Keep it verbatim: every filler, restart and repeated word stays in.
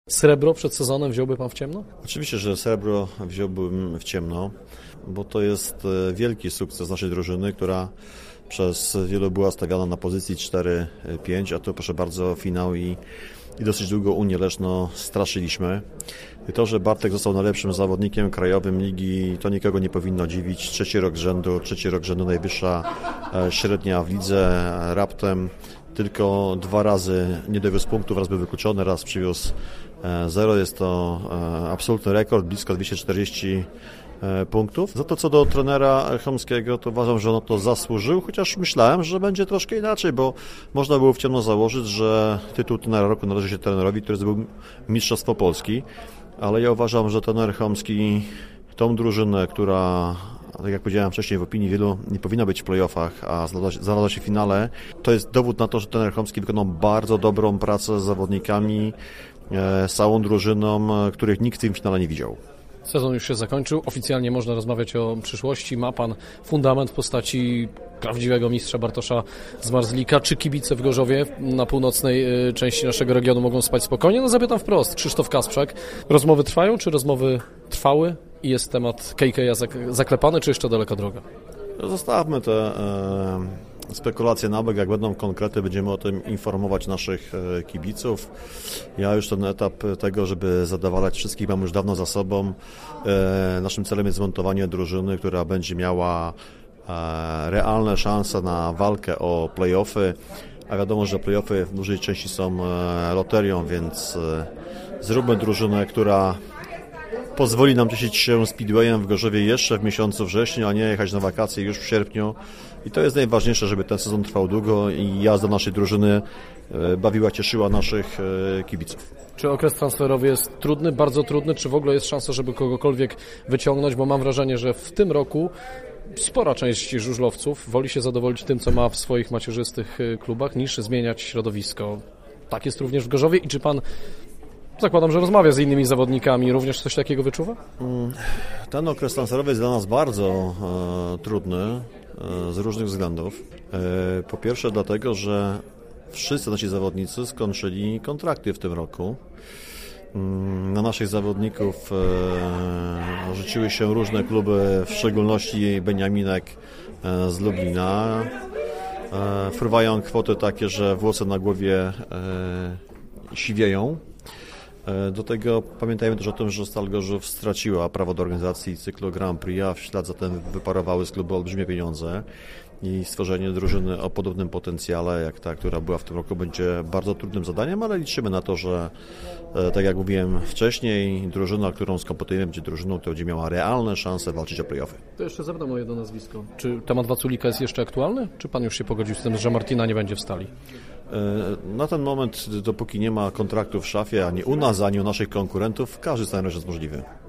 Srebro przed sezonem wziąłby Pan w ciemno? Oczywiście, że srebro wziąłbym w ciemno, bo to jest wielki sukces naszej drużyny, która przez wielu była stawiana na pozycji cztery pięć, a tu proszę bardzo finał i, i dosyć długo Unię Leszno straszyliśmy. I to, że Bartek został najlepszym zawodnikiem krajowym ligi, to nikogo nie powinno dziwić. Trzeci rok z rzędu, trzeci rok z rzędu najwyższa średnia w lidze, raptem tylko dwa razy nie dowiózł punktów, raz był wykluczony, raz przywiózł zero. Jest to absolutny rekord, blisko dwieście czterdzieści punktów. Za to, co do trenera Chomskiego, to uważam, że on to zasłużył, chociaż myślałem, że będzie troszkę inaczej, bo można było w ciemno założyć, że tytuł trenera roku należy się trenerowi, który zdobył Mistrzostwo Polski, ale ja uważam, że trener Chomski tą drużynę, która, tak jak powiedziałem wcześniej, w opinii wielu nie powinna być w play-offach, a znalazła się w finale, to jest dowód na to, że trener Chomski wykonał bardzo dobrą pracę z zawodnikami, z całą drużyną, których nikt w tym finale nie widział. Sezon już się zakończył, oficjalnie można rozmawiać o przyszłości. Ma Pan fundament w postaci prawdziwego mistrza Bartosza Zmarzlika. Czy kibice w Gorzowie na północnej części naszego regionu mogą spać spokojnie? No zapytam wprost. Krzysztof Kasprzak. Rozmowy trwają, czy rozmowy trwały i jest temat K K a zaklepany, czy jeszcze daleka droga? Zostawmy te e, spekulacje na bok. Jak będą konkrety, będziemy o tym informować naszych e, kibiców. Ja już ten etap tego, żeby zadowalać wszystkich, mam już dawno za sobą. E, naszym celem jest zmontowanie drużyny, która będzie miała e, realne szanse na walkę o play-offy, a wiadomo, że play-offy w dużej części są e, loterią, więc e, zróbmy drużynę, która pozwoli nam cieszyć się speedwayem w Gorzowie jeszcze w miesiącu wrześniu, a nie jechać na wakacje już w sierpniu. I to jest najważniejsze, żeby ten sezon trwał długo i jazda naszej drużyny bawiła, cieszyła naszych kibiców. Czy okres transferowy jest trudny, bardzo trudny, czy w ogóle jest szansa, żeby kogokolwiek wyciągnąć? Bo mam wrażenie, że w tym roku spora część żużlowców woli się zadowolić tym, co ma w swoich macierzystych klubach, niż zmieniać środowisko. Tak jest również w Gorzowie. I czy Pan, zakładam, że rozmawia z innymi zawodnikami, również coś takiego wyczuwa? Ten okres transferowy jest dla nas bardzo e, trudny e, z różnych względów. E, po pierwsze dlatego, że wszyscy nasi zawodnicy skończyli kontrakty w tym roku. Na naszych zawodników e, rzuciły się różne kluby, w szczególności Beniaminek e, z Lublina. E, fruwają kwoty takie, że włosy na głowie e, siwieją. Do tego pamiętajmy też o tym, że Stal Gorzów straciła prawo do organizacji cyklu Grand Prix, a w ślad za tym wyparowały z klubu olbrzymie pieniądze i stworzenie drużyny o podobnym potencjale jak ta, która była w tym roku, będzie bardzo trudnym zadaniem, ale liczymy na to, że tak jak mówiłem wcześniej, drużyna, którą skompletujemy, będzie drużyną, która będzie miała realne szanse walczyć o play-offy. To jeszcze zapytam o jedno nazwisko. Czy temat Waculika jest jeszcze aktualny? Czy Pan już się pogodził z tym, że Martina nie będzie w Stali? Na ten moment, dopóki nie ma kontraktu w szafie, ani u nas, ani u naszych konkurentów, każdy scenariusz jest możliwy.